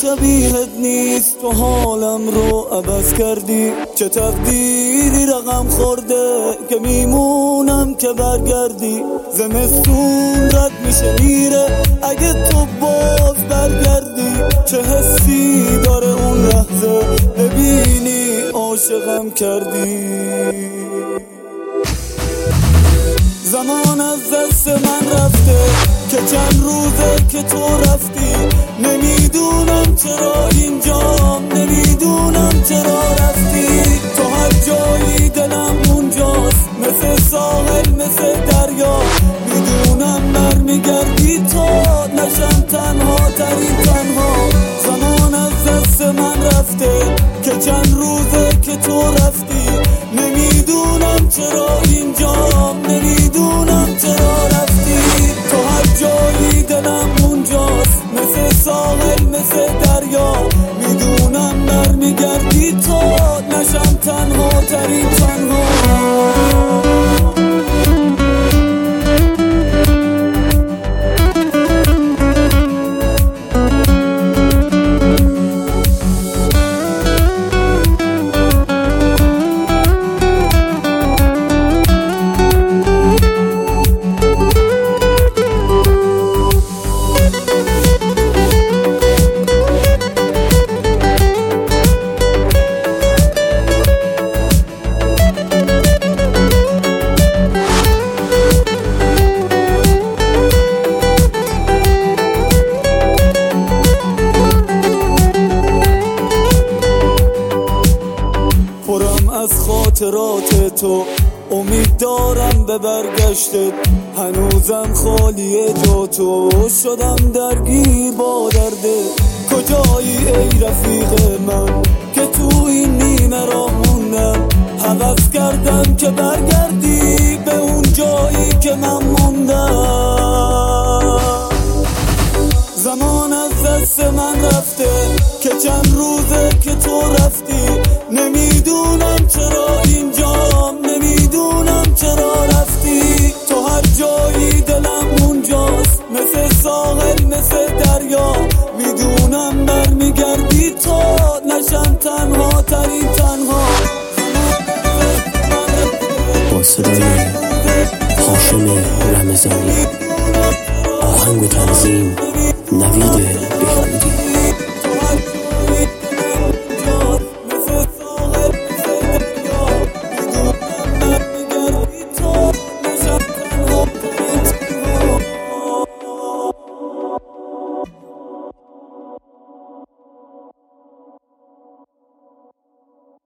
شبیهت نیست، تو حالم رو عوض کردی. چه تقدیری رقم خورده که میمونم که برگردی. زمستون رد میشه میره اگه تو باز برگردی. چه حسی داره اون لحظه ببینی عاشقم کردی. زمان از دست من رفته که چند روزه که تو رفتی. نمیدونم چرا اینجام، نمیدونم چرا رفتی. تو هر جایی دلم اونجاست، مثل ساحل مثل دریا. میدونم برمیگردی تو نشم تنها ترین تنها. زمان از دست من رفته که چند روزه که تو رفتی. نمیدونم چرا اینجام، نمیدونم چرا رفتی. تو هر جایی دلم اونجاست، مثل ساحل مثل دریا. میدونم برمیگردی تو نشم تنها ترین تنها. از خاطرات تو امید دارم به برگشتت. هنوزم خالیه جا تو، شدم درگیر با درده. کجایی ای رفیق من که تو این نیمه راه موندم. هوس کردم که برگردی به اون جایی که من موندم. زمان از دست من رفته که چند روزه که تو رفتی. نمیدونم چرا اینجام، نمیدونم چرا رفتی. تو هر جایی دلم اونجاست، مثل ساحل مثل دریا. میدونم برمیگردی تو نشم تنها ترین تنها. با صدای هاشم رمضانی